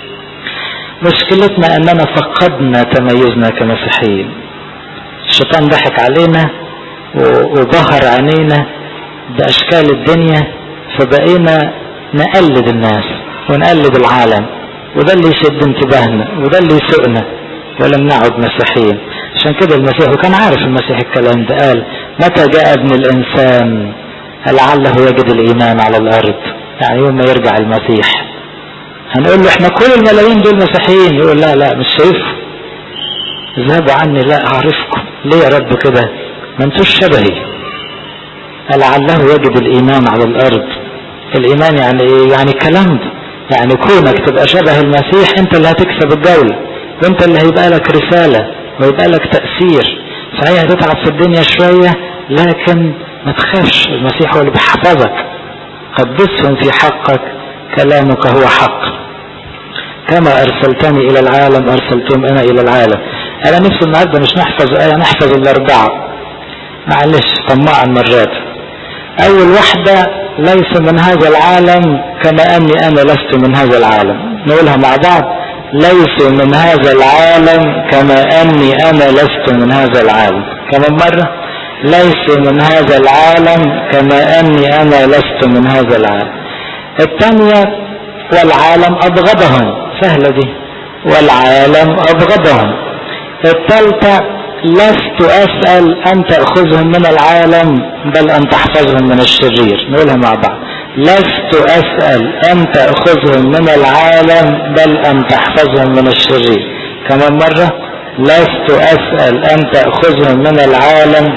مشكلتنا اننا فقدنا تميزنا كمسيحيين. الشيطان ضحك علينا وبهر عينينا باشكال الدنيا، فبقينا نقلد الناس ونقلد العالم، وده اللي يشد انتباهنا وده اللي يسوقنا، ولم نعد مسيحيين. عشان كده المسيح، وكان عارف المسيح الكلام ده، قال متى جاء ابن الانسان لعله يجد الايمان على الارض. يعني يوم ما يرجع المسيح هنقول له احنا كل الملايين دول مسيحيين، يقول لا لا مش شايفه، اذهبوا عني لا اعرفكم. ليه يا رب كده؟ ما انتوش شبهي. لعله يجد الايمان على الارض. الايمان يعني ايه؟ يعني الكلام ده، يعني كونك تبقى شبه المسيح انت اللي هتكسب الجولة، وانت اللي هيبقى لك رسالة ويبقى لك تأثير. صحيح هتتعب في الدنيا شوية لكن ما تخافش، المسيح هو اللي بيحفظك. قدسهم في حقك كلامك هو حق. كما ارسلتني الى العالم ارسلتهم انا الى العالم. انا نفسي النهارده مش نحفظ ايه، نحفظ الاربعة. معلش طماع المرات. اول واحدة ليس من هذا العالم كما اني انا لست من هذا العالم. نقولها مع بعض. ليس من هذا العالم كما اني انا لست من هذا العالم. كمان مرة. ليس من هذا العالم كما اني انا لست من هذا العالم. الثانية والعالم ابغضهم. سهلة دي. والعالم ابغضهم. الثالثة لست اسأل ان تأخذهم من العالم بل ان تحفظهم من الشرير. نقولها مع بعض. لست اسأل ان تأخذهم من العالم بل ان تحفظهم من الشرير. كمان مرة. لست اسأل ان تأخذهم من العالم.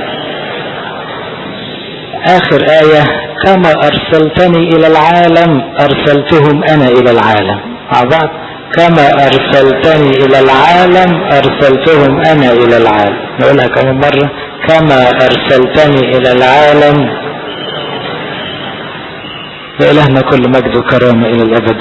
اخر آية. كما ارسلتني الى العالم ارسلتهم انا الى العالم. مع بعض. كما ارسلتني الى العالم ارسلتهم انا الى العالم. نقولها كمان مرة. كما ارسلتني الى العالم. لإلهنا كل مجد وكرامة الى الابد.